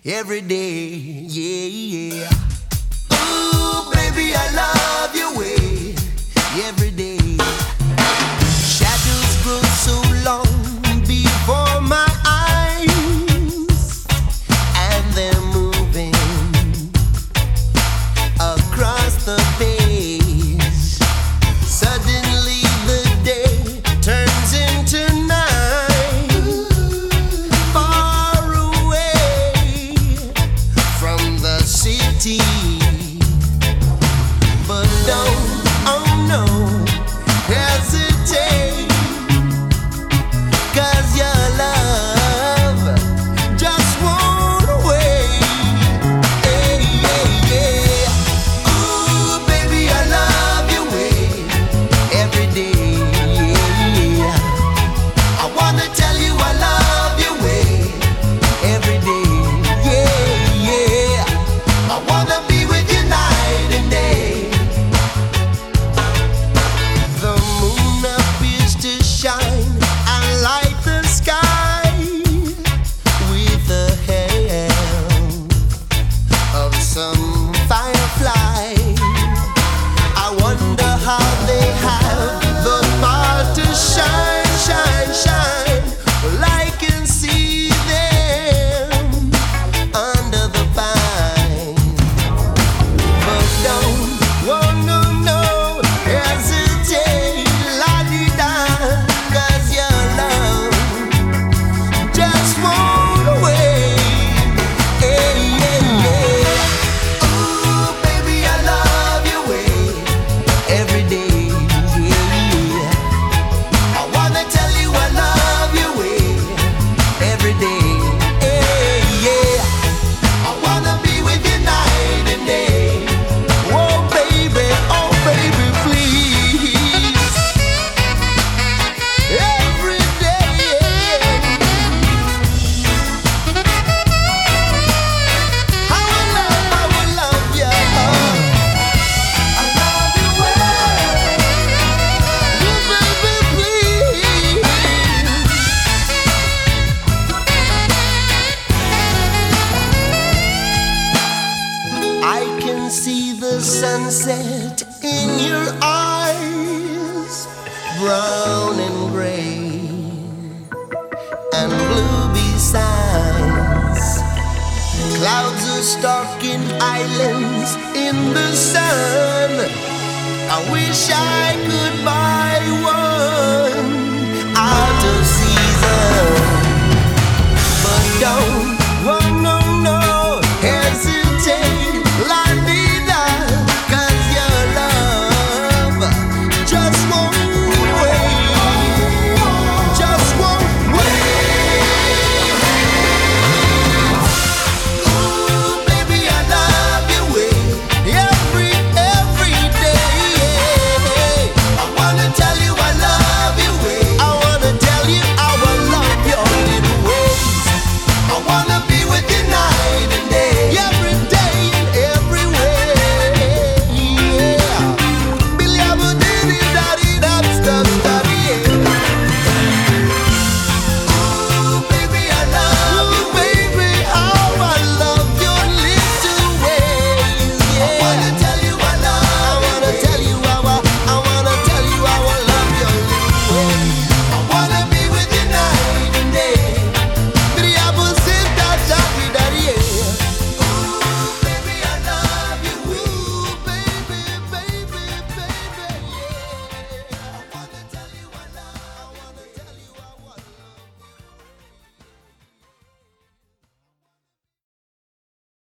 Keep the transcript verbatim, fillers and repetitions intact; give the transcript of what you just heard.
every day. Yeah, yeah. Ooh, baby, I love your way every day. Shadows grow so long before my eyes, and they're moving across the page. Suddenly the day turns into night, far away from the city. But don't, oh no, hesitate, 'cause your love just won't wait. Hey, yeah, yeah. Ooh, baby, I love your way every day. Yeah. I wanna tell you I love your way every day. Yeah, yeah. I wanna be with you night and day. The moon appears to shine and light the sky with the help of some firefly. I wonder how they have the power to shine, shine, shine. Well, I can see them under the pine. But don't, oh no, no, hesitate, la-di-da, 'cause your love just won't wait. Hey, yeah, yeah. Ooh, baby, I love your way every day. Yeah. I wanna tell you I love your way every day. Hey, yeah. I wanna be with you night and day. Oh baby, oh baby, please. Every day. I will love, I will love you. I love you well. Oh baby, please. I can see the sunset in your eyes, brown and gray and blue besides. Clouds are stalking islands in the sun. I wish I could buy one out of sea.